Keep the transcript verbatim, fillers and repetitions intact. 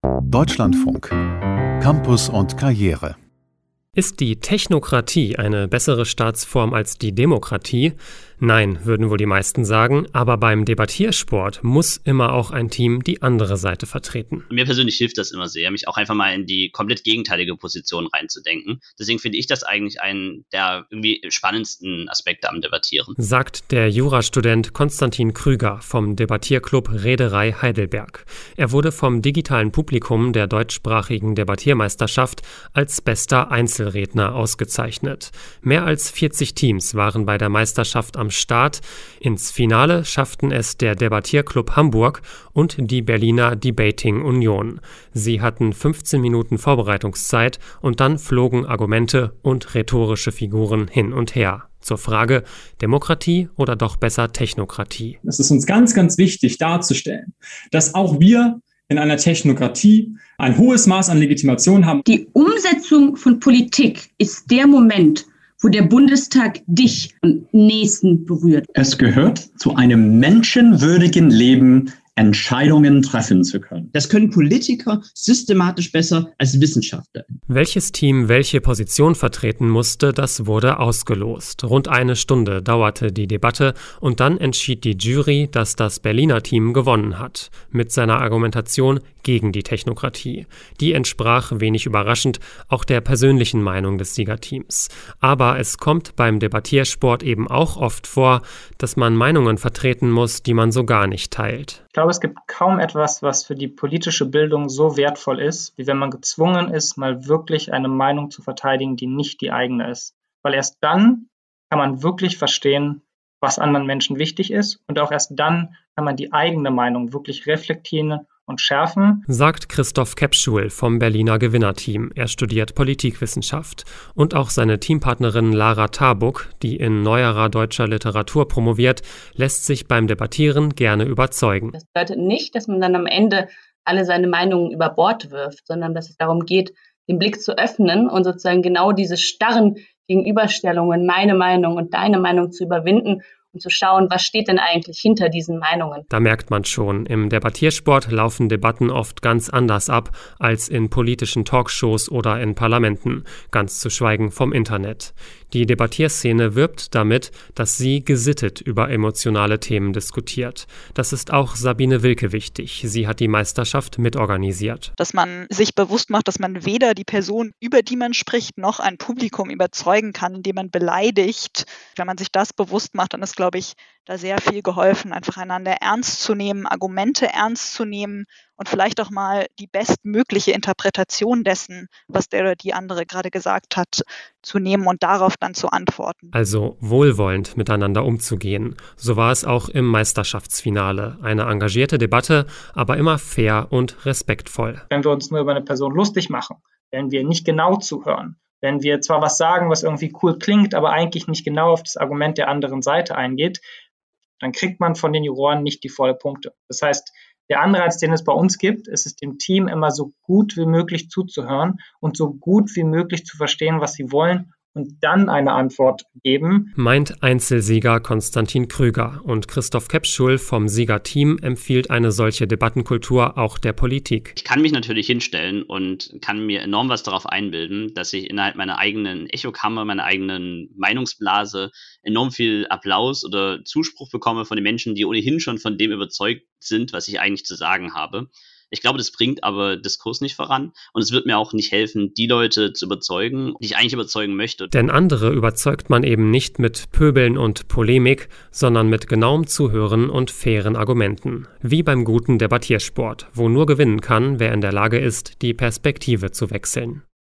Deutschlandfunk. Campus und Karriere. Ist die Technokratie eine bessere Staatsform als die Demokratie? Nein, würden wohl die meisten sagen, aber beim Debattiersport muss immer auch ein Team die andere Seite vertreten. Mir persönlich hilft das immer sehr, mich auch einfach mal in die komplett gegenteilige Position reinzudenken. Deswegen finde ich das eigentlich einen der irgendwie spannendsten Aspekte am Debattieren. Sagt der Jurastudent Konstantin Krüger vom Debattierclub Reederei Heidelberg. Er wurde vom digitalen Publikum der deutschsprachigen Debattiermeisterschaft als bester Einzelredner ausgezeichnet. Mehr als vierzig Teams waren bei der Meisterschaft am Start. Ins Finale schafften es der Debattierclub Hamburg und die Berliner Debating Union. Sie hatten fünfzehn Minuten Vorbereitungszeit und dann flogen Argumente und rhetorische Figuren hin und her. Zur Frage, Demokratie oder doch besser Technokratie? Es ist uns ganz, ganz wichtig darzustellen, dass auch wir in einer Technokratie ein hohes Maß an Legitimation haben. Die Umsetzung von Politik ist der Moment, wo der Bundestag dich am nächsten berührt. Es gehört zu einem menschenwürdigen Leben, Entscheidungen treffen zu können. Das können Politiker systematisch besser als Wissenschaftler. Welches Team welche Position vertreten musste, das wurde ausgelost. Rund eine Stunde dauerte die Debatte und dann entschied die Jury, dass das Berliner Team gewonnen hat. Mit seiner Argumentation gegen die Technokratie. Die entsprach, wenig überraschend, auch der persönlichen Meinung des Siegerteams. Aber es kommt beim Debattiersport eben auch oft vor, dass man Meinungen vertreten muss, die man so gar nicht teilt. Ich glaube, es gibt kaum etwas, was für die politische Bildung so wertvoll ist, wie wenn man gezwungen ist, mal wirklich eine Meinung zu verteidigen, die nicht die eigene ist. Weil erst dann kann man wirklich verstehen, was anderen Menschen wichtig ist, und auch erst dann kann man die eigene Meinung wirklich reflektieren und schärfen. Sagt Christoph Kepschul vom Berliner Gewinnerteam. Er studiert Politikwissenschaft. Und auch seine Teampartnerin Lara Tarbuck, die in neuerer deutscher Literatur promoviert, lässt sich beim Debattieren gerne überzeugen. Das bedeutet nicht, dass man dann am Ende alle seine Meinungen über Bord wirft, sondern dass es darum geht, den Blick zu öffnen und sozusagen genau diese starren Gegenüberstellungen, meine Meinung und deine Meinung zu überwinden und zu schauen, was steht denn eigentlich hinter diesen Meinungen. Da merkt man schon, im Debattiersport laufen Debatten oft ganz anders ab als in politischen Talkshows oder in Parlamenten, ganz zu schweigen vom Internet. Die Debattierszene wirbt damit, dass sie gesittet über emotionale Themen diskutiert. Das ist auch Sabine Wilke wichtig. Sie hat die Meisterschaft mitorganisiert. Dass man sich bewusst macht, dass man weder die Person, über die man spricht, noch ein Publikum überzeugen kann, indem man beleidigt. Wenn man sich das bewusst macht, dann ist, glaube ich, da sehr viel geholfen, einfach einander ernst zu nehmen, Argumente ernst zu nehmen und vielleicht auch mal die bestmögliche Interpretation dessen, was der oder die andere gerade gesagt hat, zu nehmen und darauf dann zu antworten. Also wohlwollend miteinander umzugehen. So war es auch im Meisterschaftsfinale. Eine engagierte Debatte, aber immer fair und respektvoll. Wenn wir uns nur über eine Person lustig machen, wenn wir nicht genau zuhören, wenn wir zwar was sagen, was irgendwie cool klingt, aber eigentlich nicht genau auf das Argument der anderen Seite eingeht, dann kriegt man von den Juroren nicht die volle Punkte. Das heißt, der Anreiz, den es bei uns gibt, ist es dem Team immer so gut wie möglich zuzuhören und so gut wie möglich zu verstehen, was sie wollen und dann eine Antwort geben. Meint Einzelsieger Konstantin Krüger. Und Christoph Kepschul vom Siegerteam empfiehlt eine solche Debattenkultur auch der Politik. Ich kann mich natürlich hinstellen und kann mir enorm was darauf einbilden, dass ich innerhalb meiner eigenen Echokammer, meiner eigenen Meinungsblase enorm viel Applaus oder Zuspruch bekomme von den Menschen, die ohnehin schon von dem überzeugt sind, was ich eigentlich zu sagen habe. Ich glaube, das bringt aber Diskurs nicht voran und es wird mir auch nicht helfen, die Leute zu überzeugen, die ich eigentlich überzeugen möchte. Denn andere überzeugt man eben nicht mit Pöbeln und Polemik, sondern mit genauem Zuhören und fairen Argumenten. Wie beim guten Debattiersport, wo nur gewinnen kann, wer in der Lage ist, die Perspektive zu wechseln.